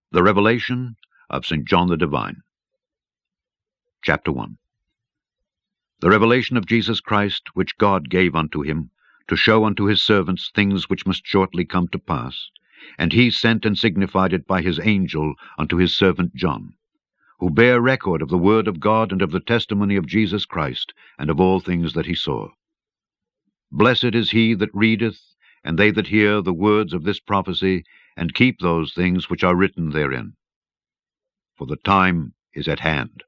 The Revelation of St. John the Divine. Chapter 1. The revelation of Jesus Christ, which God gave unto him, to show unto his servants things which must shortly come to pass, and he sent and signified it by his angel unto his servant John, who bare record of the word of God and of the testimony of Jesus Christ, and of all things that he saw. Blessed is he that readeth, and they that hear the words of this prophecy, and keep those things which are written therein. For the time is at hand.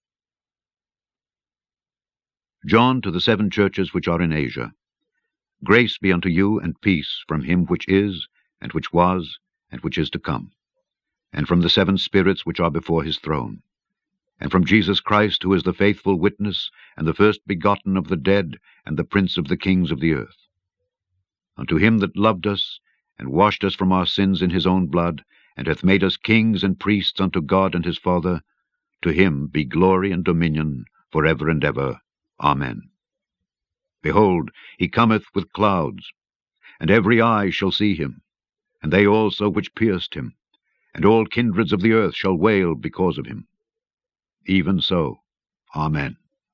John, to the 7 churches which are in Asia. Grace be unto you, and peace from him which is, and which was, and which is to come, and from the 7 spirits which are before his throne, and from Jesus Christ, who is the faithful witness, and the first begotten of the dead, and the prince of the kings of the earth. Unto him that loved us, and washed us from our sins in his own blood, and hath made us kings and priests unto God and his Father, to him be glory and dominion for ever and ever. Amen. Behold, he cometh with clouds, and every eye shall see him, and they also which pierced him, and all kindreds of the earth shall wail because of him. Even so. Amen.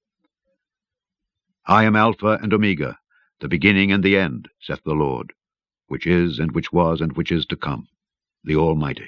I am Alpha and Omega, the beginning and the end, saith the Lord, which is, and which was, and which is to come, the Almighty.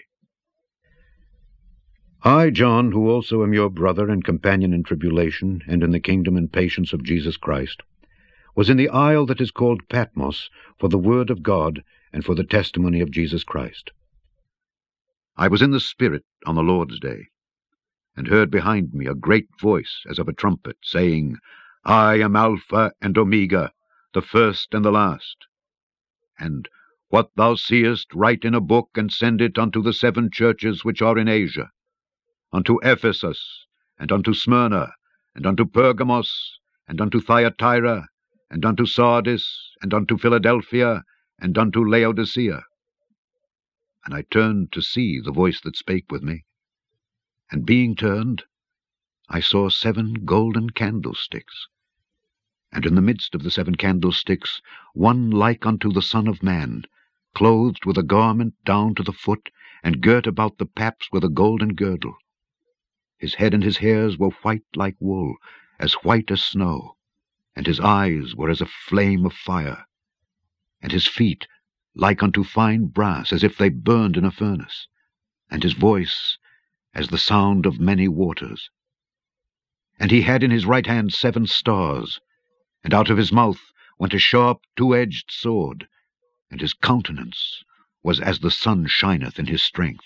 I, John, who also am your brother and companion in tribulation, and in the kingdom and patience of Jesus Christ, was in the isle that is called Patmos for the word of God and for the testimony of Jesus Christ. I was in the Spirit on the Lord's day, and heard behind me a great voice as of a trumpet, saying, I am Alpha and Omega, the first and the last. And what thou seest write in a book, and send it unto the 7 churches which are in Asia, unto Ephesus, and unto Smyrna, and unto Pergamos, and unto Thyatira, and unto Sardis, and unto Philadelphia, and unto Laodicea. And I turned to see the voice that spake with me. And being turned, I saw 7 golden candlesticks, and in the midst of the 7 candlesticks one like unto the Son of Man, clothed with a garment down to the foot, and girt about the paps with a golden girdle. His head and his hairs were white like wool, as white as snow, and his eyes were as a flame of fire, and his feet like unto fine brass, as if they burned in a furnace, and his voice as the sound of many waters. And he had in his right hand 7 stars, and out of his mouth went a sharp 2-edged sword, and his countenance was as the sun shineth in his strength.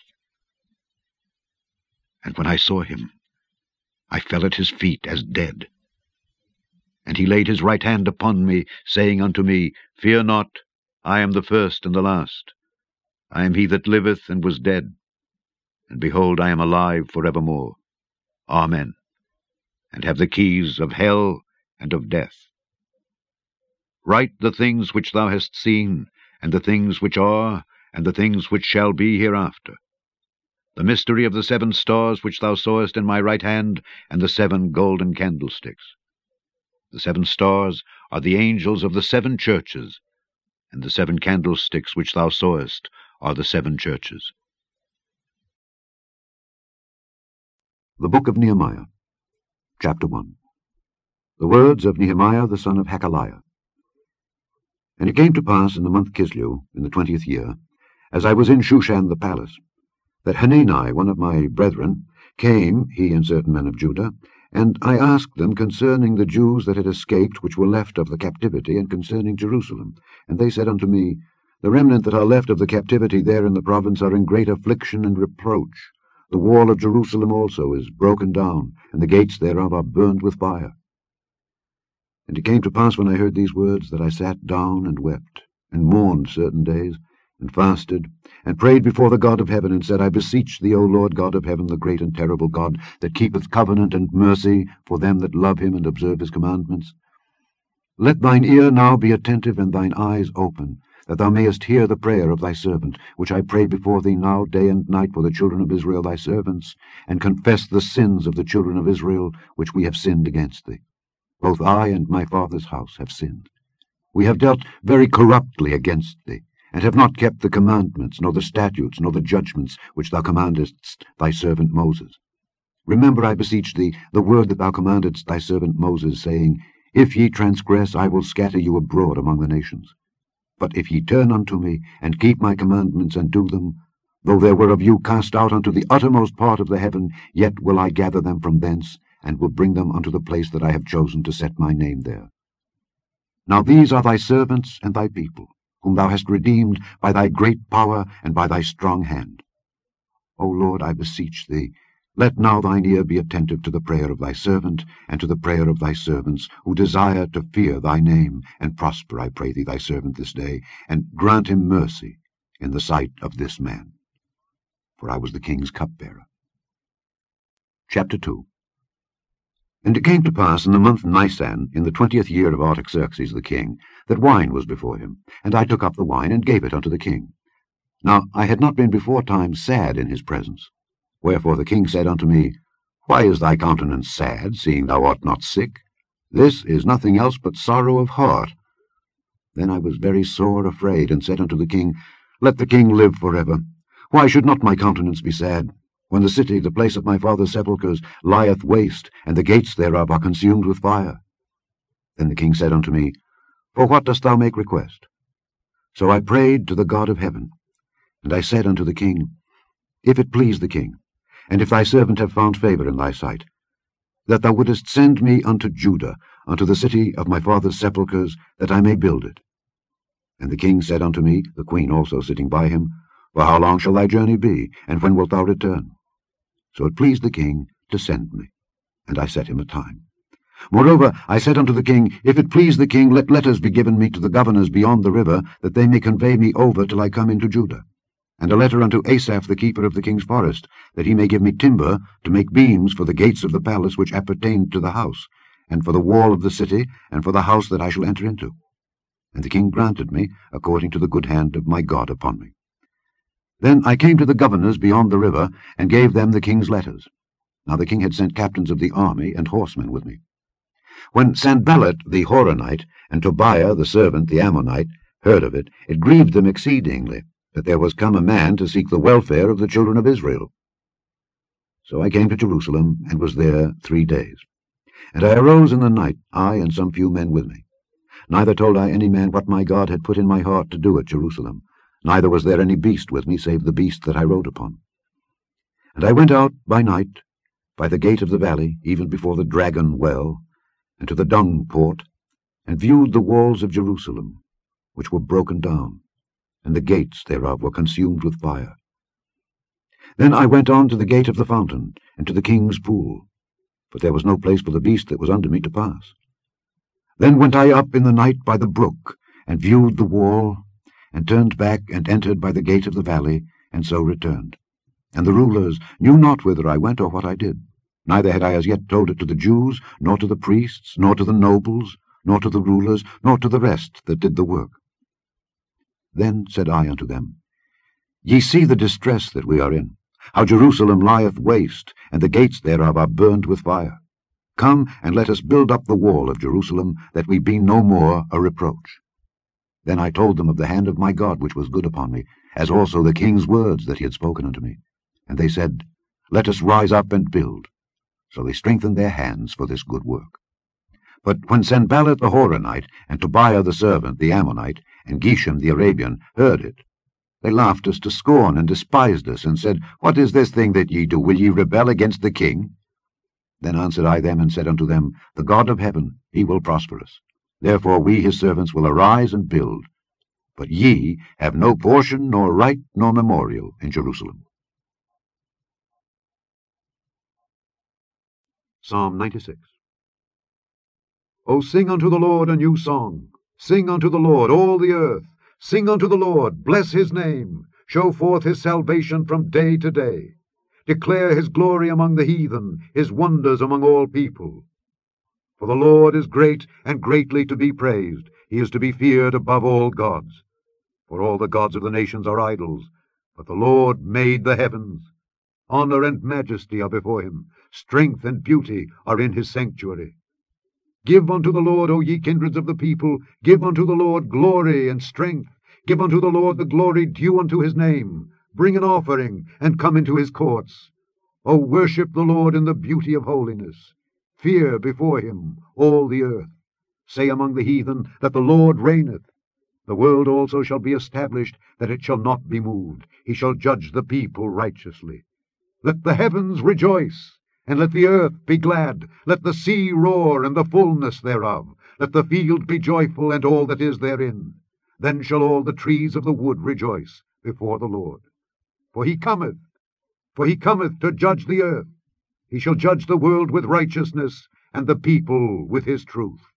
And when I saw him, I fell at his feet as dead. And he laid his right hand upon me, saying unto me, Fear not, I am the first and the last. I am he that liveth and was dead, and behold, I am alive for evermore. Amen. And have the keys of hell and of death. Write the things which thou hast seen, and the things which are, and the things which shall be hereafter. The mystery of the 7 stars which thou sawest in my right hand, and the 7 golden candlesticks. The 7 stars are the angels of the 7 churches, and the 7 candlesticks which thou sawest are the 7 churches. The Book of Nehemiah. Chapter 1. The words of Nehemiah the son of Hakaliah. And it came to pass in the month Kislew, in the 20th year, as I was in Shushan the palace, that Hanani, one of my brethren, came, he and certain men of Judah, and I asked them concerning the Jews that had escaped, which were left of the captivity, and concerning Jerusalem. And they said unto me, The remnant that are left of the captivity there in the province are in great affliction and reproach. The wall of Jerusalem also is broken down, and the gates thereof are burned with fire. And it came to pass, when I heard these words, that I sat down and wept, and mourned certain days, and fasted, and prayed before the God of heaven, and said, I beseech thee, O Lord God of heaven, the great and terrible God, that keepeth covenant and mercy for them that love him and observe his commandments. Let thine ear now be attentive, and thine eyes open, that thou mayest hear the prayer of thy servant, which I pray before thee now day and night for the children of Israel thy servants, and confess the sins of the children of Israel, which we have sinned against thee. Both I and my father's house have sinned. We have dealt very corruptly against thee, and have not kept the commandments, nor the statutes, nor the judgments, which thou commandedst thy servant Moses. Remember, I beseech thee, the word that thou commandedst thy servant Moses, saying, If ye transgress, I will scatter you abroad among the nations. But if ye turn unto me, and keep my commandments, and do them, though there were of you cast out unto the uttermost part of the heaven, yet will I gather them from thence, and will bring them unto the place that I have chosen to set my name there. Now these are thy servants and thy people, whom thou hast redeemed by thy great power and by thy strong hand. O Lord, I beseech thee, let now thine ear be attentive to the prayer of thy servant, and to the prayer of thy servants, who desire to fear thy name, and prosper, I pray thee, thy servant this day, and grant him mercy in the sight of this man. For I was the king's cupbearer. Chapter 2. And it came to pass in the month Nisan, in the 20th year of Artaxerxes the king, that wine was before him, and I took up the wine, and gave it unto the king. Now I had not been beforetime sad in his presence. Wherefore the king said unto me, Why is thy countenance sad, seeing thou art not sick? This is nothing else but sorrow of heart. Then I was very sore afraid, and said unto the king, Let the king live forever. Why should not my countenance be sad, when the city, the place of my father's sepulchres, lieth waste, and the gates thereof are consumed with fire? Then the king said unto me, For what dost thou make request? So I prayed to the God of heaven. And I said unto the king, If it please the king, and if thy servant have found favour in thy sight, that thou wouldest send me unto Judah, unto the city of my father's sepulchres, that I may build it. And the king said unto me, the queen also sitting by him, For how long shall thy journey be, and when wilt thou return? So it pleased the king to send me, and I set him a time. Moreover, I said unto the king, If it please the king, let letters be given me to the governors beyond the river, that they may convey me over till I come into Judah. And a letter unto Asaph the keeper of the king's forest, that he may give me timber to make beams for the gates of the palace which appertain to the house, and for the wall of the city, and for the house that I shall enter into. And the king granted me, according to the good hand of my God upon me. Then I came to the governors beyond the river, and gave them the king's letters. Now the king had sent captains of the army and horsemen with me. When Sanballat the Horonite, and Tobiah the servant the Ammonite, heard of it, it grieved them exceedingly, that there was come a man to seek the welfare of the children of Israel. So I came to Jerusalem, and was there 3 days. And I arose in the night, I and some few men with me. Neither told I any man what my God had put in my heart to do at Jerusalem, neither was there any beast with me, save the beast that I rode upon. And I went out by night, by the gate of the valley, even before the Dragon well, and to the dung port, and viewed the walls of Jerusalem, which were broken down, and the gates thereof were consumed with fire. Then I went on to the gate of the fountain, and to the king's pool, but there was no place for the beast that was under me to pass. Then went I up in the night by the brook, and viewed the wall, and turned back, and entered by the gate of the valley, and so returned. And the rulers knew not whither I went or what I did. Neither had I as yet told it to the Jews, nor to the priests, nor to the nobles, nor to the rulers, nor to the rest that did the work. Then said I unto them, Ye see the distress that we are in, how Jerusalem lieth waste, and the gates thereof are burned with fire. Come, and let us build up the wall of Jerusalem, that we be no more a reproach. Then I told them of the hand of my God which was good upon me, as also the king's words that he had spoken unto me. And they said, Let us rise up and build. So they strengthened their hands for this good work. But when Sanballat the Horonite, and Tobiah the servant, the Ammonite, and Geshem the Arabian, heard it, they laughed us to scorn, and despised us, and said, What is this thing that ye do? Will ye rebel against the king? Then answered I them, and said unto them, The God of heaven, he will prosper us. Therefore we his servants will arise and build. But ye have no portion, nor right, nor memorial in Jerusalem. Psalm 96. O sing unto the Lord a new song. Sing unto the Lord, all the earth. Sing unto the Lord, bless his name. Show forth his salvation from day to day. Declare his glory among the heathen, his wonders among all people. For the Lord is great, and greatly to be praised. He is to be feared above all gods. For all the gods of the nations are idols, but the Lord made the heavens. Honor and majesty are before him. Strength and beauty are in his sanctuary. Give unto the Lord, O ye kindreds of the people, give unto the Lord glory and strength. Give unto the Lord the glory due unto his name. Bring an offering, and come into his courts. O worship the Lord in the beauty of holiness. Fear before him all the earth. Say among the heathen that the Lord reigneth. The world also shall be established, that it shall not be moved. He shall judge the people righteously. Let the heavens rejoice, and let the earth be glad. Let the sea roar, and the fullness thereof. Let the field be joyful, and all that is therein. Then shall all the trees of the wood rejoice before the Lord. For he cometh to judge the earth. He shall judge the world with righteousness, and the people with his truth.